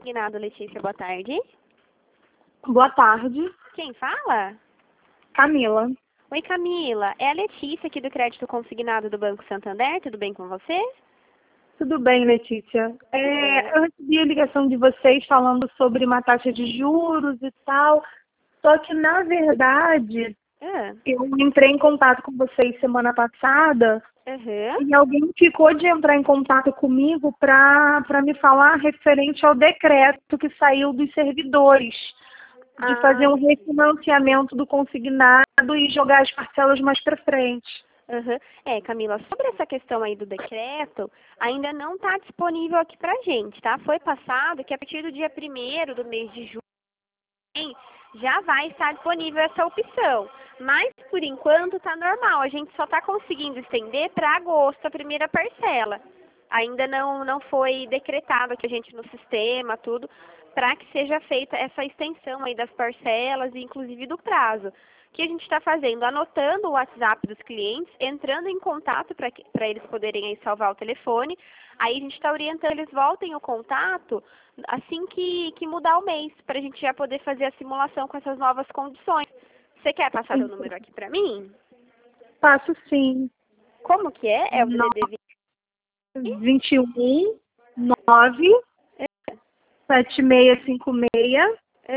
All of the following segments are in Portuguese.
Consignado, Letícia, boa tarde. Boa tarde, Quem fala? Camila. Oi, Camila. É a Letícia aqui do Crédito Consignado do Banco Santander. Tudo bem com você? Tudo bem, Letícia? Eu recebi a ligação de vocês falando sobre uma taxa de juros e tal, só que, na verdade, eu entrei em contato com vocês semana passada e alguém ficou de entrar em contato comigo para me falar referente ao decreto que saiu dos servidores, de fazer um refinanciamento do consignado e jogar as parcelas mais para frente. Camila, sobre essa questão aí do decreto, ainda não está disponível aqui pra gente, tá? Foi passado que a partir do dia 1º do mês de junho já vai estar disponível essa opção. Mas, por enquanto, está normal. A gente só está conseguindo estender para agosto a primeira parcela. Ainda não foi decretado aqui a gente no sistema, tudo, para que seja feita essa extensão aí das parcelas e inclusive do prazo. O que a gente está fazendo? Anotando o WhatsApp dos clientes, entrando em contato para eles poderem aí salvar o telefone. Aí a gente está orientando eles voltem o contato assim que mudar o mês, para a gente já poder fazer a simulação com essas novas condições. Você quer passar o número aqui para mim? Passo sim. Como que é? É o DDD 21 9 7656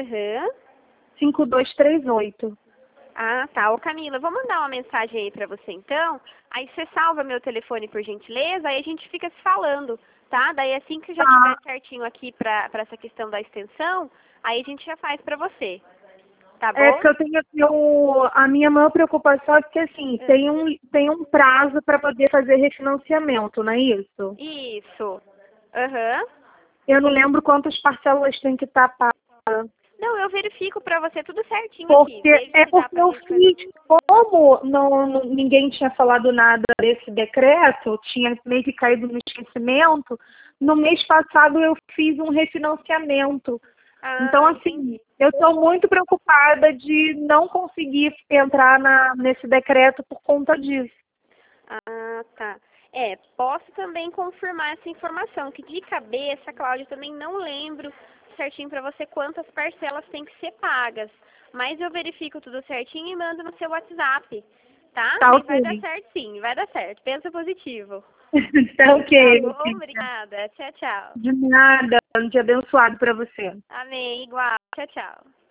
5238. Ah, tá. Ô, Camila, eu vou mandar uma mensagem aí pra você, então. Aí você salva meu telefone, por gentileza, aí a gente fica se falando, tá? Daí assim que já tiver certinho aqui pra essa questão da extensão, aí a gente já faz pra você. Tá bom? É porque a minha maior preocupação é que, assim, tem um prazo para poder fazer refinanciamento, não é isso? Isso. Eu não lembro quantas parcelas tem que estar pagas. Não, eu verifico pra você tudo certinho Porque aqui. porque eu fiz, como ninguém tinha falado nada desse decreto, tinha meio que caído no esquecimento, no mês passado eu fiz um refinanciamento. Então, assim, eu estou muito preocupada de não conseguir entrar nesse decreto por conta disso. Ah, tá. Posso também confirmar essa informação, que de cabeça, Cláudia, eu também não lembro certinho para você quantas parcelas tem que ser pagas. Mas eu verifico tudo certinho e mando no seu WhatsApp, tá? Tá, ok. Vai dar certo sim, vai dar certo. Pensa positivo. Tá ok. Tá bom? Obrigada. Tchau, tchau. De nada. Um dia abençoado para você. Amém. Igual. Tchau, tchau.